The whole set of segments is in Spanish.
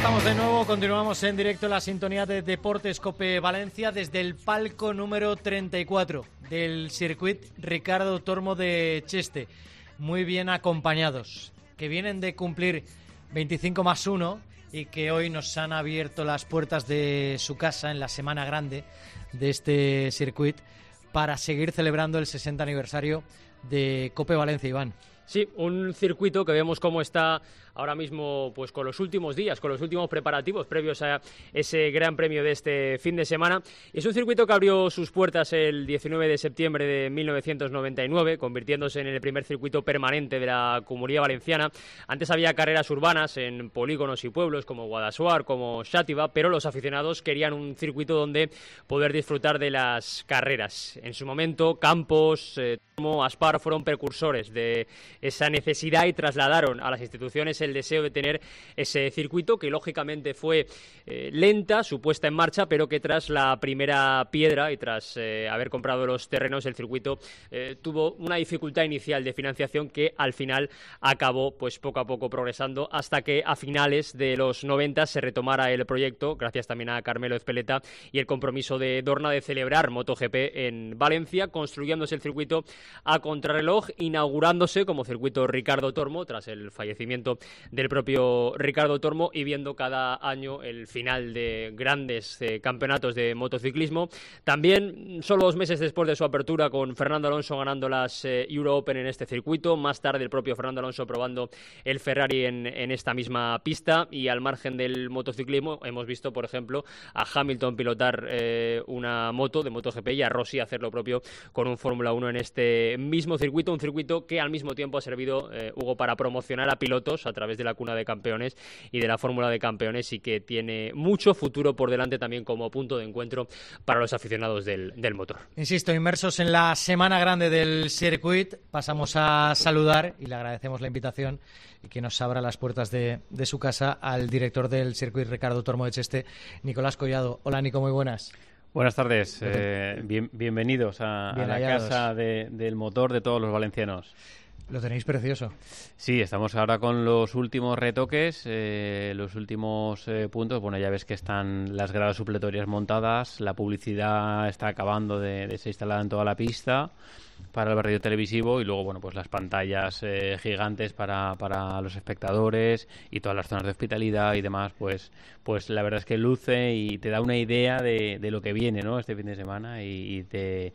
Estamos de nuevo, continuamos en directo en la sintonía de Deportes Cope Valencia desde el palco número 34 del Circuit Ricardo Tormo de Cheste. Muy bien acompañados, que vienen de cumplir 25+1 y que hoy nos han abierto las puertas de su casa en la semana grande de este circuit para seguir celebrando el 60 aniversario de Cope Valencia, Iván. Sí, un circuito que vemos cómo está ahora mismo, pues con los últimos días, con los últimos preparativos previos a ese gran premio de este fin de semana. Es un circuito que abrió sus puertas el 19 de septiembre de 1999, convirtiéndose en el primer circuito permanente de la Comunidad Valenciana. Antes había carreras urbanas en polígonos y pueblos como Guadassuar, como Xàtiva, pero los aficionados querían un circuito donde poder disfrutar de las carreras. En su momento, Campos, como Aspar fueron precursores de esa necesidad y trasladaron a las instituciones el deseo de tener ese circuito, que lógicamente fue lenta su puesta en marcha, pero que tras la primera piedra y tras haber comprado los terrenos, el circuito tuvo una dificultad inicial de financiación que al final acabó pues poco a poco progresando hasta que a finales de los 90 se retomara el proyecto, gracias también a Carmelo Ezpeleta y el compromiso de Dorna de celebrar MotoGP en Valencia, construyéndose el circuito a contrarreloj, inaugurándose como circuito Ricardo Tormo tras el fallecimiento del propio Ricardo Tormo y viendo cada año el final de grandes campeonatos de motociclismo. También solo 2 meses después de su apertura, con Fernando Alonso ganando las Euro Open en este circuito, más tarde el propio Fernando Alonso probando el Ferrari en esta misma pista, y al margen del motociclismo hemos visto, por ejemplo, a Hamilton pilotar una moto de MotoGP y a Rossi hacer lo propio con un Fórmula 1 en este mismo circuito, un circuito que al mismo tiempo ha servido, Hugo, para promocionar a pilotos a través de la Cuna de Campeones y de la Fórmula de Campeones, y que tiene mucho futuro por delante también como punto de encuentro para los aficionados del motor. Insisto, inmersos en la semana grande del circuit, pasamos a saludar y le agradecemos la invitación y que nos abra las puertas de su casa al director del circuit Ricardo Tormo de Cheste, Nicolás Collado. Hola, Nico, muy buenas. Buenas tardes, bienvenidos a la casa del motor de todos los valencianos. Lo tenéis precioso. Sí, estamos ahora con los últimos retoques, los últimos puntos. Bueno, ya ves que están las gradas supletorias montadas, la publicidad está acabando de ser instalada en toda la pista para el barrido televisivo, y luego, bueno, pues las pantallas gigantes para los espectadores y todas las zonas de hospitalidad y demás, pues la verdad es que luce y te da una idea de lo que viene, ¿no?, este fin de semana, y te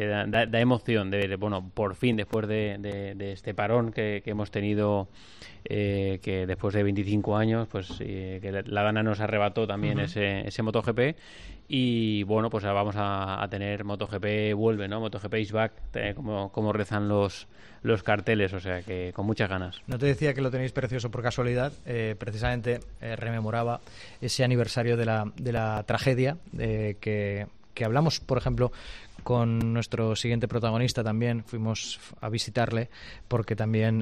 da emoción de ver, bueno, por fin, después de este parón que hemos tenido, que después de 25 años, pues que la gana nos arrebató también ese MotoGP, y bueno, pues ahora vamos a tener MotoGP vuelve, ¿no? MotoGP is back, como rezan los carteles, o sea que con muchas ganas. No te decía que lo tenéis precioso por casualidad, precisamente rememoraba ese aniversario de la tragedia que hablamos, por ejemplo, con nuestro siguiente protagonista. También fuimos a visitarle porque también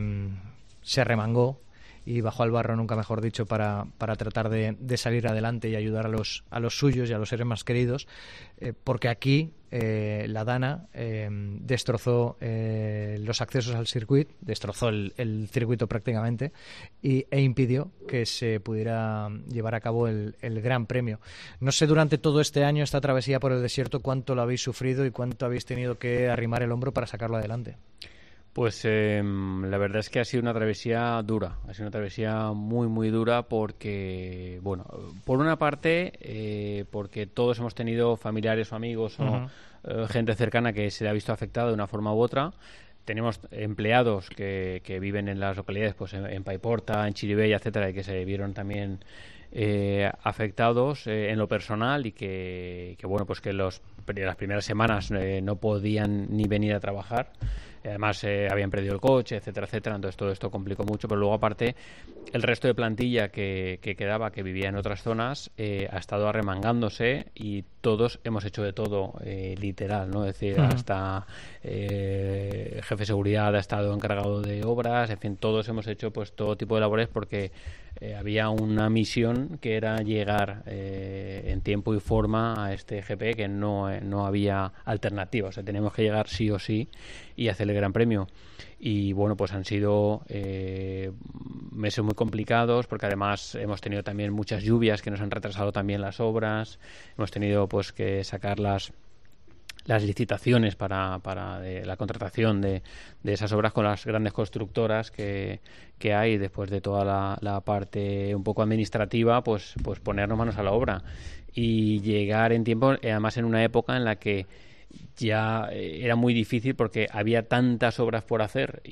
se arremangó y bajó al barro, nunca mejor dicho, para tratar de salir adelante y ayudar a los suyos y a los seres más queridos, porque aquí la Dana destrozó los accesos al circuit, destrozó el circuito prácticamente, e impidió que se pudiera llevar a cabo el Gran Premio. No sé, durante todo este año, esta travesía por el desierto, cuánto lo habéis sufrido y cuánto habéis tenido que arrimar el hombro para sacarlo adelante. Pues la verdad es que ha sido una travesía dura, ha sido una travesía muy, muy dura porque, bueno, por una parte, porque todos hemos tenido familiares o amigos o gente cercana que se le ha visto afectada de una forma u otra. Tenemos empleados que viven en las localidades, pues en Paiporta, en Chirivella, etcétera, y que se vieron también afectados en lo personal, y que bueno, pues que las primeras semanas no podían ni venir a trabajar. Además habían perdido el coche, etcétera, etcétera. Entonces todo esto complicó mucho, pero luego aparte el resto de plantilla que quedaba, que vivía en otras zonas, ha estado arremangándose, y todos hemos hecho de todo, literal, ¿no? Es decir, hasta jefe de seguridad ha estado encargado de obras, en fin, todos hemos hecho pues todo tipo de labores porque había una misión que era llegar en tiempo y forma a este GP, que no había alternativa, o sea, teníamos que llegar sí o sí, y hacer el Gran Premio. Y bueno, pues han sido meses muy complicados, porque además hemos tenido también muchas lluvias que nos han retrasado también las obras. Hemos tenido pues que sacar las licitaciones para la contratación de esas obras con las grandes constructoras que hay. Después de toda la parte un poco administrativa, pues ponernos manos a la obra y llegar en tiempo, además en una época en la que ya era muy difícil, porque había tantas obras por hacer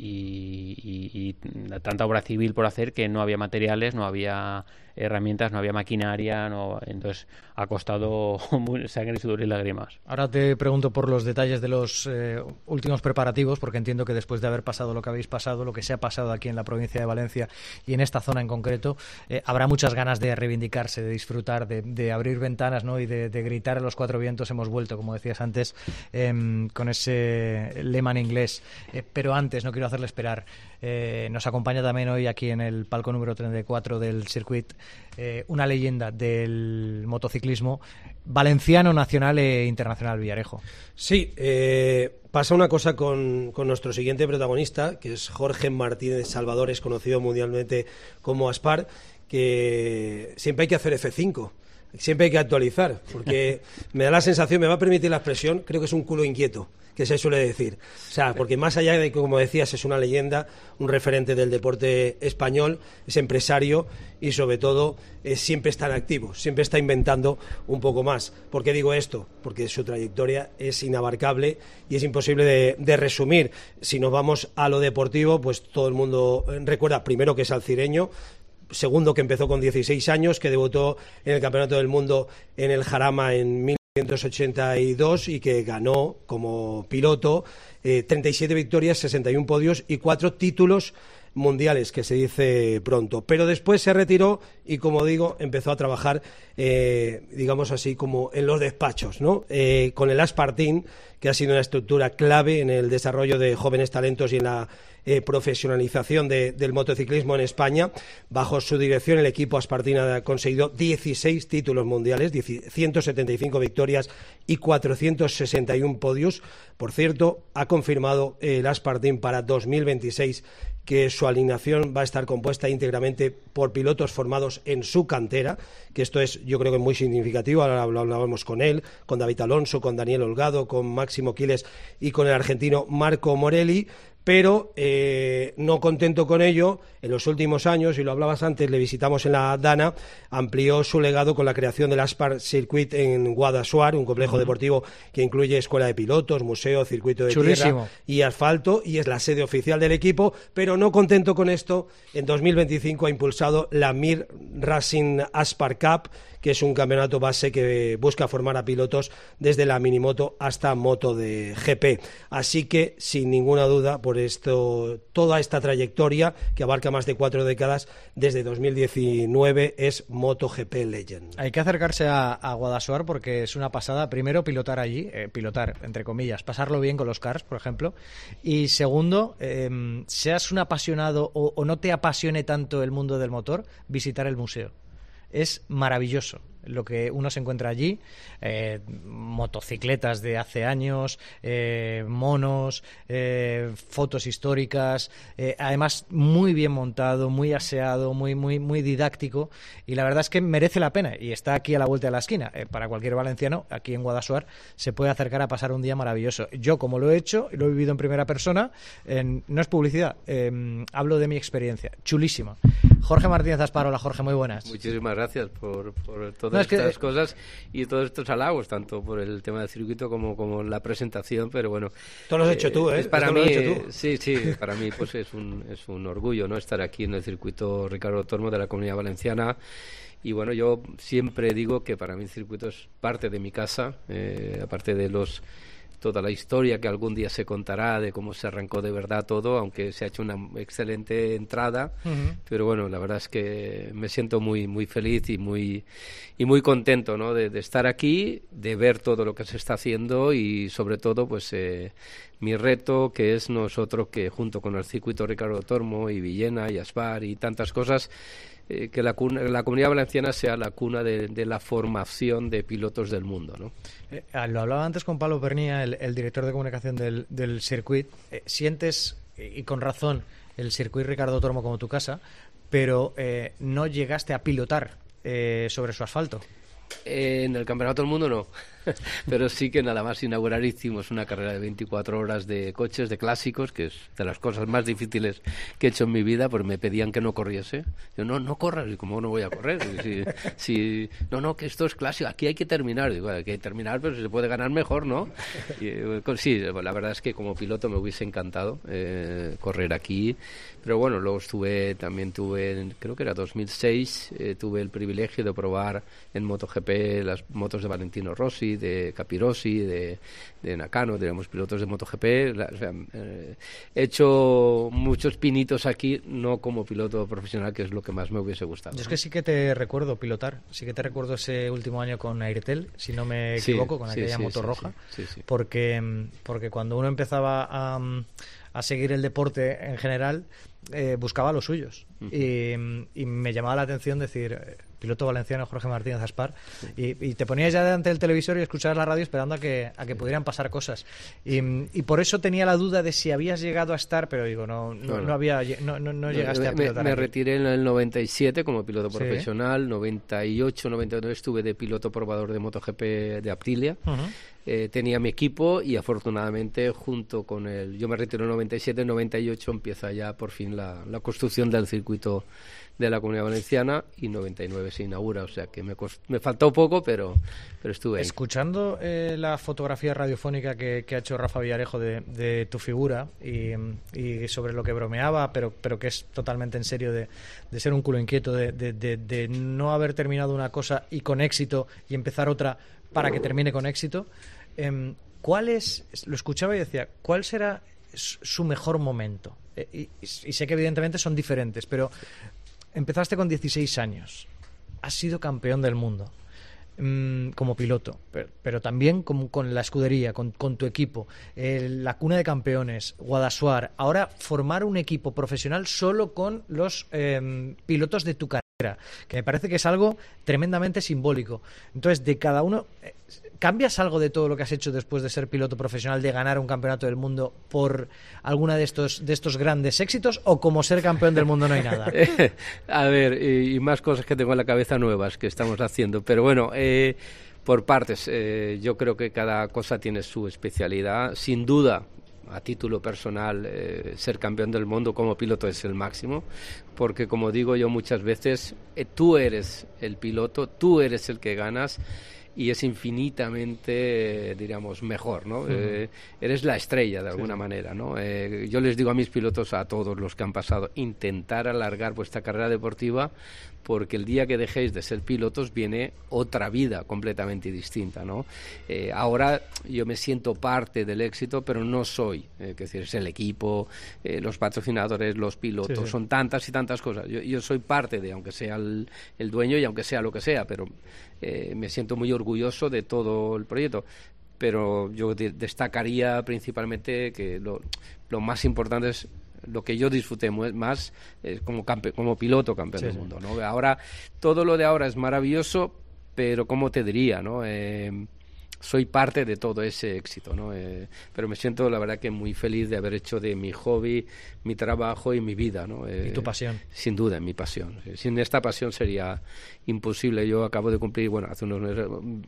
y tanta obra civil por hacer, que no había materiales, no había herramientas, no había maquinaria, entonces ha costado sangre, sudor y lágrimas. Ahora te pregunto por los detalles de los últimos preparativos, porque entiendo que después de haber pasado lo que habéis pasado, lo que se ha pasado aquí en la provincia de Valencia y en esta zona en concreto, habrá muchas ganas de reivindicarse, de disfrutar, de abrir ventanas, ¿no? Y de gritar a los cuatro vientos: hemos vuelto, como decías antes, con ese lema en inglés. Pero antes, no quiero hacerle esperar, nos acompaña también hoy aquí en el palco número 34 del circuit una leyenda del motociclismo valenciano, nacional e internacional, Villarejo. Sí, pasa una cosa con nuestro siguiente protagonista, que es Jorge Martínez Salvadores, conocido mundialmente como Aspar, que siempre hay que hacer F5. Siempre hay que actualizar, porque me da la sensación, me va a permitir la expresión, creo que es un culo inquieto, que se suele decir. O sea, porque más allá de que, como decías, es una leyenda, un referente del deporte español, es empresario y, sobre todo, siempre está en activo, siempre está inventando un poco más. ¿Por qué digo esto? Porque su trayectoria es inabarcable y es imposible de resumir. Si nos vamos a lo deportivo, pues todo el mundo recuerda, primero, que es alcireño. Segundo, que empezó con 16 años, que debutó en el Campeonato del Mundo en el Jarama en 1982 y que ganó como piloto 37 victorias, 61 podios y 4 títulos mundiales, que se dice pronto. Pero después se retiró y, como digo, empezó a trabajar, digamos así, como en los despachos, ¿no? Con el Aspar Team, que ha sido una estructura clave en el desarrollo de jóvenes talentos y en la profesionalización del motociclismo en España. Bajo su dirección, el equipo Aspar Team ha conseguido 16 títulos mundiales, 175 victorias y 461 podios. Por cierto, ha confirmado el Aspar Team para 2026 que su alineación va a estar compuesta íntegramente por pilotos formados en su cantera, que esto es, yo creo que muy significativo. Ahora lo hablábamos con él, con David Alonso, con Daniel Holgado, con Máximo Quiles y con el argentino Marco Morelli. Pero no contento con ello, en los últimos años, y lo hablabas antes, le visitamos en la Dana, amplió su legado con la creación del Aspar Circuit en Guadassuar, un complejo deportivo que incluye escuela de pilotos, museo, circuito de tierra y asfalto, y es la sede oficial del equipo. Pero no contento con esto, en 2025 ha impulsado la Mir Racing Aspar Cup, que es un campeonato base que busca formar a pilotos desde la minimoto hasta moto de GP. Así que, sin ninguna duda, por esto, toda esta trayectoria, que abarca más de 4 décadas, desde 2019, es MotoGP Legend. Hay que acercarse a Guadassuar, porque es una pasada. Primero, pilotar allí, pilotar, entre comillas, pasarlo bien con los cars, por ejemplo. Y segundo, seas un apasionado o no te apasione tanto el mundo del motor, visitar el museo. Es maravilloso lo que uno se encuentra allí, motocicletas de hace años, monos, fotos históricas, además muy bien montado, muy aseado, muy didáctico, y la verdad es que merece la pena, y está aquí a la vuelta de la esquina. Para cualquier valenciano, aquí en Guadassuar, se puede acercar a pasar un día maravilloso. Yo, como lo he hecho y lo he vivido en primera persona, no es publicidad, hablo de mi experiencia, chulísima. Jorge Martínez Aspar, hola Jorge, muy buenas. Muchísimas gracias por todas estas cosas y todos estos halagos, tanto por el tema del circuito como la presentación, pero bueno. Todo lo has hecho tú, ¿eh? Para mí, sí, para mí pues es un orgullo, ¿no?, estar aquí en el circuito Ricardo Tormo de la Comunidad Valenciana. Y bueno, yo siempre digo que para mí el circuito es parte de mi casa, aparte de toda la historia que algún día se contará de cómo se arrancó de verdad todo, aunque se ha hecho una excelente entrada. Pero bueno, la verdad es que me siento muy muy feliz y muy contento, ¿no?, de estar aquí, de ver todo lo que se está haciendo y sobre todo pues mi reto, que es nosotros, que junto con el circuito Ricardo Tormo y Villena y Aspar y tantas cosas, que la Comunidad Valenciana sea la cuna de la formación de pilotos del mundo, ¿no? Lo hablaba antes con Pablo Pernía, el director de comunicación del circuit. Sientes, y con razón, el circuit Ricardo Tormo como tu casa, pero no llegaste a pilotar sobre su asfalto. En el Campeonato del Mundo no, pero sí que nada más inaugurar hicimos una carrera de 24 horas de coches, de clásicos, que es de las cosas más difíciles que he hecho en mi vida, porque me pedían que no corriese. Yo, no corras, y ¿cómo no voy a correr? No, que esto es clásico, aquí hay que terminar. Digo, hay que terminar, pero si se puede ganar mejor, ¿no? Y, sí, la verdad es que como piloto me hubiese encantado correr aquí, pero bueno, luego también tuve, creo que era 2006, tuve el privilegio de probar en MotoGP las motos de Valentino Rossi, de Capirossi, de Nakano, digamos, pilotos de MotoGP. He hecho muchos pinitos aquí, no como piloto profesional, que es lo que más me hubiese gustado. Yo es que sí que te recuerdo pilotar, sí que te recuerdo ese último año con Airtel, si no me equivoco, con aquella moto roja, porque cuando uno empezaba a seguir el deporte en general, buscaba los suyos. Y me llamaba la atención decir, piloto valenciano Jorge Martínez Aspar, y te ponías ya delante del televisor y escuchabas la radio esperando a que pudieran pasar cosas. Y por eso tenía la duda de si habías llegado a estar, pero digo, no llegaste a pilotar. Me retiré en el 97 como piloto profesional, 98, 99 estuve de piloto probador de MotoGP de Aprilia. Tenía mi equipo y afortunadamente junto con yo me retiro en 97, en 98 empieza ya por fin la construcción del circuito de la Comunidad Valenciana y 99 se inaugura, o sea que me faltó poco, pero estuve ahí. Escuchando la fotografía radiofónica que ha hecho Rafa Villarejo de tu figura y sobre lo que bromeaba, pero que es totalmente en serio, de ser un culo inquieto, de no haber terminado una cosa y con éxito y empezar otra para que termine con éxito, lo escuchaba y decía, ¿cuál será su mejor momento? Y sé que evidentemente son diferentes, pero empezaste con 16 años, has sido campeón del mundo como piloto, pero también con la escudería, con tu equipo, la cuna de campeones, Guadassuar, ahora formar un equipo profesional solo con los pilotos de tu carrera, que me parece que es algo tremendamente simbólico. Entonces, de cada uno, ¿cambias algo de todo lo que has hecho después de ser piloto profesional, de ganar un campeonato del mundo por alguna de estos grandes éxitos, o como ser campeón del mundo no hay nada? A ver, y más cosas que tengo en la cabeza nuevas que estamos haciendo, pero bueno, por partes. Yo creo que cada cosa tiene su especialidad. Sin duda, a título personal, ser campeón del mundo como piloto es el máximo, porque como digo yo muchas veces, tú eres el piloto, tú eres el que ganas, y es infinitamente, diríamos, mejor, ¿no? Eres la estrella, de alguna manera, ¿no? Yo les digo a mis pilotos, a todos los que han pasado, intentar alargar vuestra carrera deportiva, porque el día que dejéis de ser pilotos viene otra vida completamente distinta, ¿no? Ahora yo me siento parte del éxito, pero no soy, es decir, es el equipo, los patrocinadores, los pilotos, son tantas y tantas cosas. Yo soy parte de, aunque sea el dueño y aunque sea lo que sea, pero me siento muy orgulloso de todo el proyecto. Pero yo destacaría principalmente que lo más importante es lo que yo disfruté más como piloto campeón del mundo, ¿no? Ahora, todo lo de ahora es maravilloso, pero ¿cómo te diría, no? Soy parte de todo ese éxito, ¿no? Pero me siento, la verdad, que muy feliz de haber hecho de mi hobby, mi trabajo y mi vida, ¿no? ¿Y tu pasión? Sin duda, mi pasión. Sin esta pasión sería imposible. Yo acabo de cumplir, hace unos meses,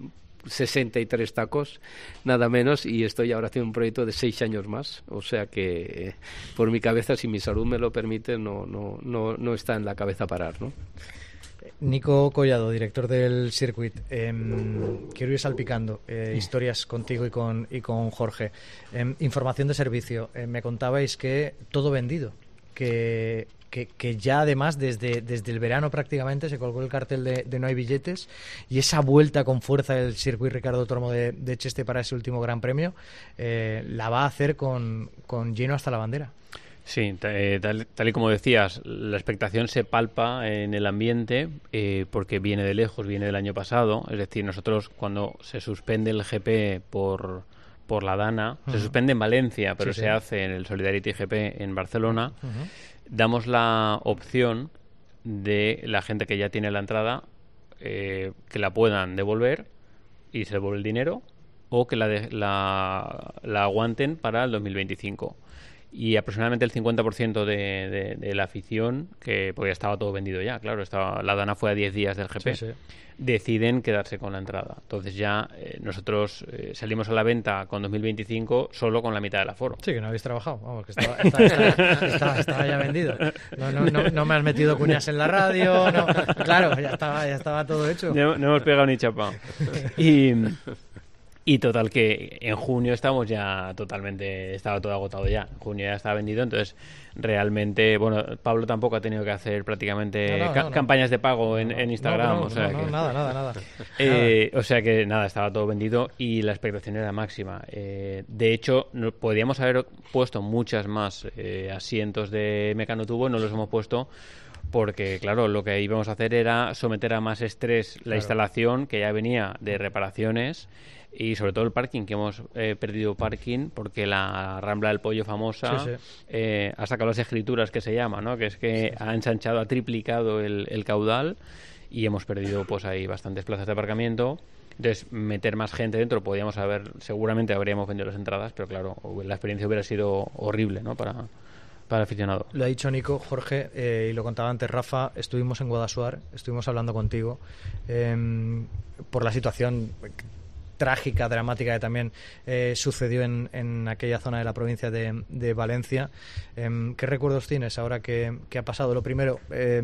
63 tacos, nada menos, y estoy ahora haciendo un proyecto de 6 años más, o sea que por mi cabeza, si mi salud me lo permite, no está en la cabeza parar, ¿no? Nico Collado, director del circuit, quiero ir salpicando historias contigo y con Jorge. Información de servicio, me contabais que todo vendido, que ya además desde el verano prácticamente se colgó el cartel de no hay billetes, y esa vuelta con fuerza del circuit Ricardo Tormo de Cheste para ese último Gran Premio la va a hacer con lleno hasta la bandera. Sí, tal y como decías, la expectación se palpa en el ambiente porque viene de lejos, viene del año pasado. Es decir, nosotros cuando se suspende el GP por la Dana, se suspende en Valencia, pero se hace en el Solidarity GP en Barcelona, damos la opción de la gente que ya tiene la entrada que la puedan devolver y se devuelve el dinero, o que la aguanten para el 2025. Y aproximadamente el 50% de la afición, porque ya estaba todo vendido ya, claro, la Dana fue a 10 días del GP, Sí. deciden quedarse con la entrada. Entonces ya nosotros salimos a la venta con 2025 solo con la mitad del aforo. Sí, que no habéis trabajado, vamos, que estaba ya vendido. No me has metido cuñas en la radio, no, claro, ya estaba todo hecho. No hemos pegado ni chapa. Y total que en junio estaba todo agotado ya. En junio ya estaba vendido, entonces realmente, bueno, Pablo tampoco ha tenido que hacer prácticamente campañas de pago en Instagram. Nada. O sea que nada, estaba todo vendido y la expectación era máxima. De hecho, podíamos haber puesto muchas más asientos de mecanotubo, no los hemos puesto porque, claro, lo que íbamos a hacer era someter a más estrés la instalación, que ya venía de reparaciones, y sobre todo el parking, que hemos perdido parking porque la Rambla del Pollo famosa ha sacado las escrituras, que se llama, ¿no? Que es que ha ensanchado, ha triplicado el caudal y hemos perdido pues ahí bastantes plazas de aparcamiento. Entonces, meter más gente dentro, seguramente habríamos vendido las entradas, pero claro, la experiencia hubiera sido horrible, ¿no? Para el aficionado. Lo ha dicho Nico, Jorge, y lo contaba antes Rafa, estuvimos en Guadassuar, estuvimos hablando contigo por la situación trágica, dramática que también sucedió en aquella zona de la provincia de Valencia. ¿Qué recuerdos tienes ahora que ha pasado? Lo primero,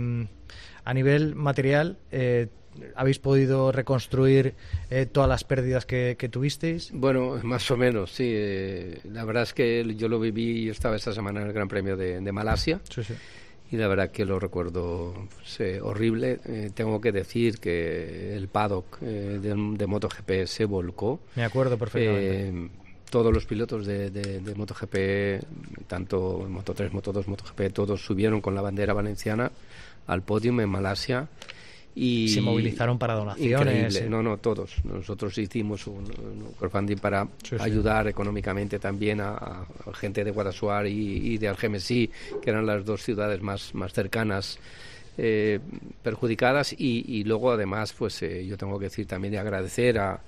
a nivel material, ¿habéis podido reconstruir todas las pérdidas que tuvisteis? Bueno, más o menos, sí. La verdad es que yo lo viví, yo estaba esta semana en el Gran Premio de Malasia. Sí. Y la verdad que lo recuerdo horrible. Tengo que decir que el paddock de MotoGP se volcó. Me acuerdo perfectamente. Todos los pilotos de MotoGP, tanto Moto3, Moto2, MotoGP, todos subieron con la bandera valenciana al podium en Malasia. Y se movilizaron para donaciones. Increíble. No, todos. Nosotros hicimos un crowdfunding para ayudar económicamente también a gente de Guadassuar y de Algemesí, que eran las dos ciudades más cercanas perjudicadas. Y luego, además, pues yo tengo que decir también de agradecer a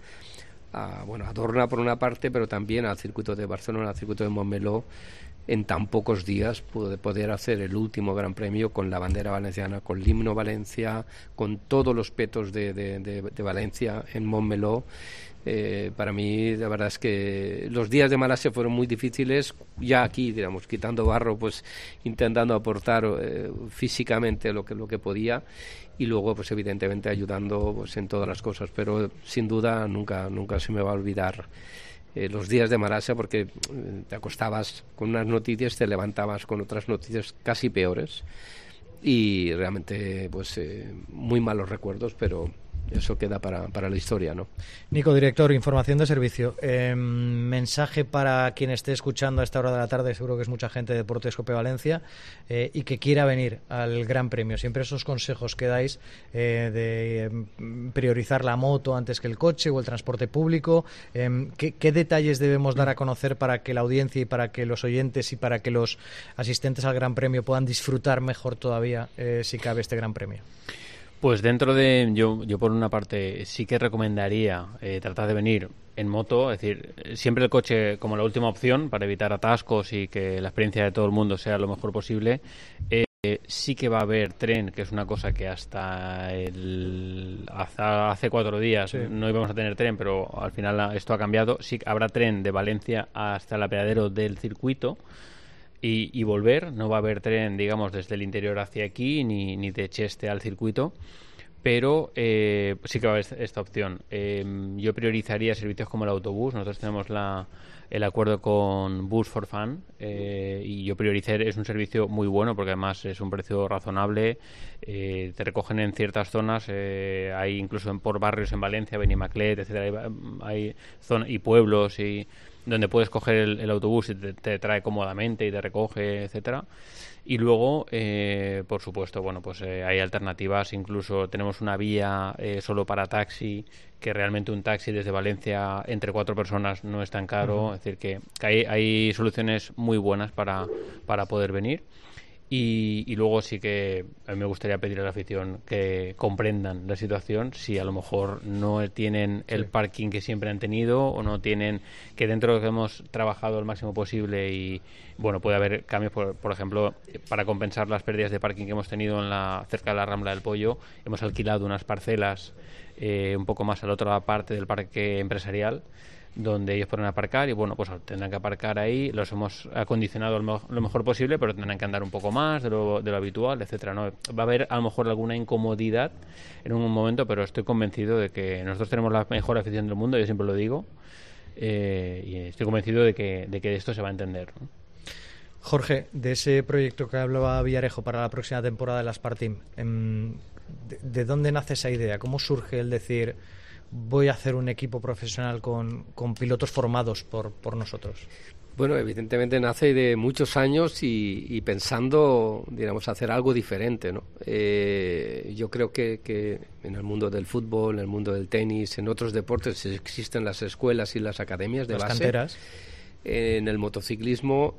Dorna por una parte, pero también al circuito de Barcelona, al circuito de Montmeló, en tan pocos días poder hacer el último Gran Premio con la bandera valenciana, con el himno Valencia, con todos los petos de Valencia en Montmeló. Para mí, la verdad es que los días de Malasia fueron muy difíciles, ya aquí, digamos, quitando barro, pues intentando aportar físicamente lo que podía, y luego, pues evidentemente ayudando pues en todas las cosas, pero sin duda nunca se me va a olvidar los días de Malasia, porque te acostabas con unas noticias, te levantabas con otras noticias casi peores, y realmente pues muy malos recuerdos, pero eso queda para la historia, ¿no? Nico, director, información de servicio. Mensaje para quien esté escuchando a esta hora de la tarde, seguro que es mucha gente de Deportes Cope Valencia, y que quiera venir al Gran Premio. Siempre esos consejos que dais de priorizar la moto antes que el coche o el transporte público. ¿Qué detalles debemos dar a conocer para que la audiencia y para que los oyentes y para que los asistentes al Gran Premio puedan disfrutar mejor todavía, si cabe, este Gran Premio? Pues dentro de, yo por una parte sí que recomendaría tratar de venir en moto, es decir, siempre el coche como la última opción para evitar atascos y que la experiencia de todo el mundo sea lo mejor posible. Sí que va a haber tren, que es una cosa que hasta hace 4 días no íbamos a tener tren, pero al final esto ha cambiado. Sí habrá tren de Valencia hasta el apeadero del circuito. Y volver, no va a haber tren, digamos, desde el interior hacia aquí, ni de Cheste al circuito, pero sí que va a haber esta opción. Yo priorizaría servicios como el autobús. Nosotros tenemos el acuerdo con Bus for Fun, y yo prioricé, es un servicio muy bueno porque además es un precio razonable. Te recogen en ciertas zonas, hay incluso por barrios en Valencia, Benimaclet, etcétera, hay zonas y pueblos y donde puedes coger el autobús y te trae cómodamente y te recoge, etcétera. Y luego, por supuesto, bueno, pues hay alternativas. Incluso tenemos una vía solo para taxi, que realmente un taxi desde Valencia entre 4 personas no es tan caro. Es decir, que hay soluciones muy buenas para poder venir. Y luego sí que a mí me gustaría pedir a la afición que comprendan la situación si a lo mejor no tienen el parking que siempre han tenido o no tienen, que dentro de lo que hemos trabajado al máximo posible y bueno, puede haber cambios, por ejemplo, para compensar las pérdidas de parking que hemos tenido cerca de la Rambla del Pollo, hemos alquilado unas parcelas un poco más a la otra parte del parque empresarial, donde ellos pueden aparcar y bueno, pues tendrán que aparcar ahí, los hemos acondicionado lo mejor posible, pero tendrán que andar un poco más de lo habitual, etcétera, ¿no? Va a haber a lo mejor alguna incomodidad en un momento, pero estoy convencido de que nosotros tenemos la mejor afición del mundo, yo siempre lo digo, y estoy convencido de que esto se va a entender, ¿no? Jorge, de ese proyecto que hablaba Villarejo para la próxima temporada de la Aspar Team, ¿de dónde nace esa idea? ¿Cómo surge el decir voy a hacer un equipo profesional con pilotos formados por nosotros? Bueno, evidentemente nace de muchos años y pensando, digamos, hacer algo diferente, ¿no? Yo creo que en el mundo del fútbol, en el mundo del tenis, en otros deportes existen las escuelas y las academias de las base. Canteras. En el motociclismo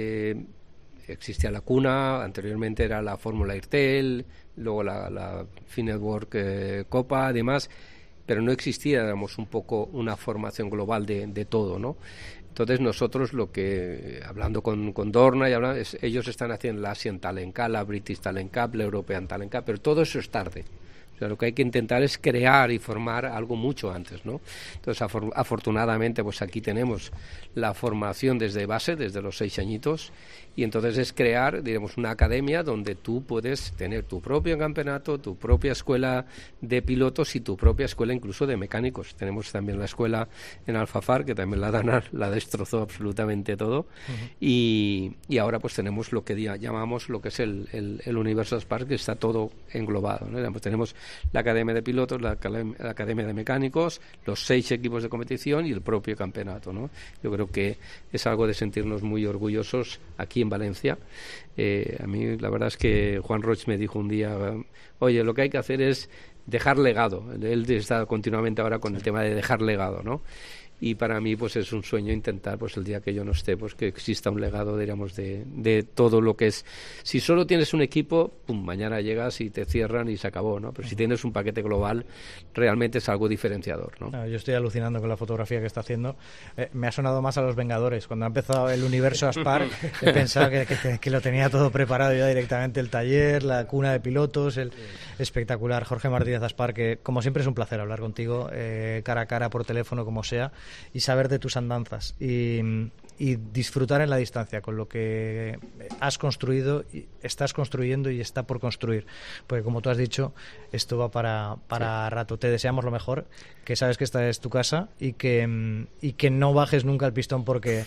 existía la Cuna, anteriormente era la Fórmula Airtel, luego la Finetwork Copa, además, pero no existía, digamos, un poco una formación global de todo, ¿no? Entonces nosotros hablando con Dorna y ellos están haciendo la Asian Talent Cup, la British Talent Cup, la European Talent Cup, pero todo eso es tarde. O sea, lo que hay que intentar es crear y formar algo mucho antes, ¿no? Entonces, afortunadamente, pues aquí tenemos la formación desde base, desde los 6 añitos, y entonces es crear, digamos, una academia donde tú puedes tener tu propio campeonato, tu propia escuela de pilotos y tu propia escuela incluso de mecánicos. Tenemos también la escuela en Alfafar, que también la destrozó absolutamente todo, y ahora pues tenemos lo que llamamos lo que es el Universal Spark, que está todo englobado, ¿no? Digamos, tenemos la academia de pilotos, la academia de mecánicos, los 6 equipos de competición y el propio campeonato, ¿no? Yo creo que es algo de sentirnos muy orgullosos aquí en Valencia. A mí la verdad es que Juan Roig me dijo un día, oye, lo que hay que hacer es dejar legado. Él está continuamente ahora con el tema de dejar legado, ¿no? Y para mí pues es un sueño intentar, pues el día que yo no esté, pues que exista un legado, diríamos, de todo lo que es. Si solo tienes un equipo, pum, mañana llegas y te cierran y se acabó, ¿no? Pero si tienes un paquete global, realmente es algo diferenciador, ¿no? Yo estoy alucinando con la fotografía que está haciendo. Me ha sonado más a Los Vengadores. Cuando ha empezado el universo Aspar, he pensado que lo tenía todo preparado ya directamente, el taller, la cuna de pilotos, espectacular. Jorge Martínez Aspar, que como siempre es un placer hablar contigo, cara a cara, por teléfono, como sea, y saber de tus andanzas y disfrutar en la distancia con lo que has construido, y estás construyendo y está por construir, porque como tú has dicho, esto va para rato. Te deseamos lo mejor, que sabes que esta es tu casa y que no bajes nunca el pistón porque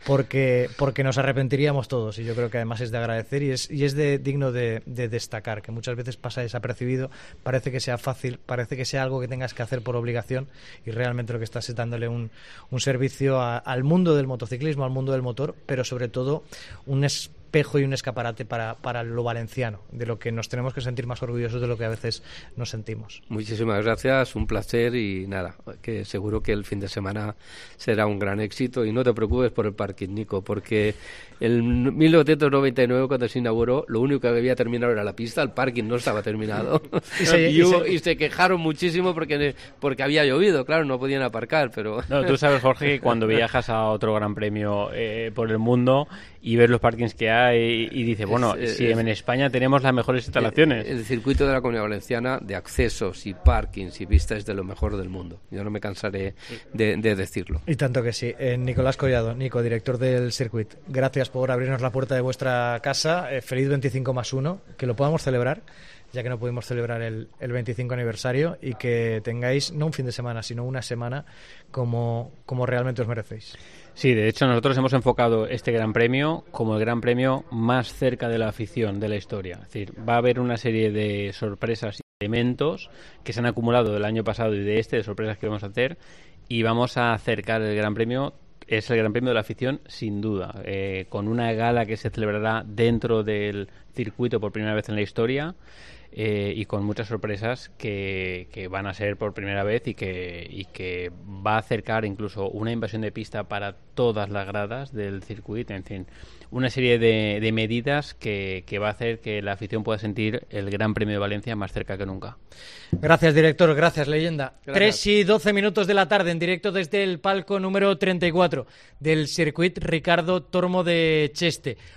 nos arrepentiríamos todos, y yo creo que además es de agradecer y es digno de destacar, que muchas veces pasa desapercibido, parece que sea fácil, parece que sea algo que tengas que hacer por obligación, y realmente lo que estás es dándole un servicio al mundo del motociclismo, al mundo del motor, pero sobre todo un espejo y un escaparate para lo valenciano, de lo que nos tenemos que sentir más orgullosos de lo que a veces nos sentimos. Muchísimas gracias, un placer, y nada, que seguro que el fin de semana será un gran éxito, y no te preocupes por el parking, Nico, porque en 1999, cuando se inauguró, lo único que había terminado era la pista, el parking no estaba terminado. y se quejaron muchísimo porque había llovido, claro, no podían aparcar, pero... No, tú sabes, Jorge, que cuando viajas a otro gran premio por el mundo y ves los parkings que hay y dices, bueno, si en España tenemos las mejores instalaciones. El circuito de la Comunidad Valenciana de accesos y parkings y vistas es de lo mejor del mundo. Yo no me cansaré de decirlo. Y tanto que sí. Nicolás Collado, Nico, director del circuito, gracias por abrirnos la puerta de vuestra casa. Feliz 25+1, que lo podamos celebrar, ya que no pudimos celebrar el 25 aniversario, y que tengáis no un fin de semana, sino una semana como realmente os merecéis. Sí, de hecho nosotros hemos enfocado este Gran Premio como el Gran Premio más cerca de la afición de la historia. Es decir, va a haber una serie de sorpresas y elementos que se han acumulado del año pasado y de sorpresas que vamos a hacer, y vamos a acercar el Gran Premio. Es el Gran Premio de la afición, sin duda, con una gala que se celebrará dentro del circuito por primera vez en la historia, y con muchas sorpresas que van a ser por primera vez y que va a acercar incluso una invasión de pista para todas las gradas del circuito, en fin, una serie de medidas que va a hacer que la afición pueda sentir el Gran Premio de Valencia más cerca que nunca. Gracias, director. Gracias, leyenda. Gracias. 3:12 de la tarde, en directo desde el palco número 34 del Circuit Ricardo Tormo de Cheste.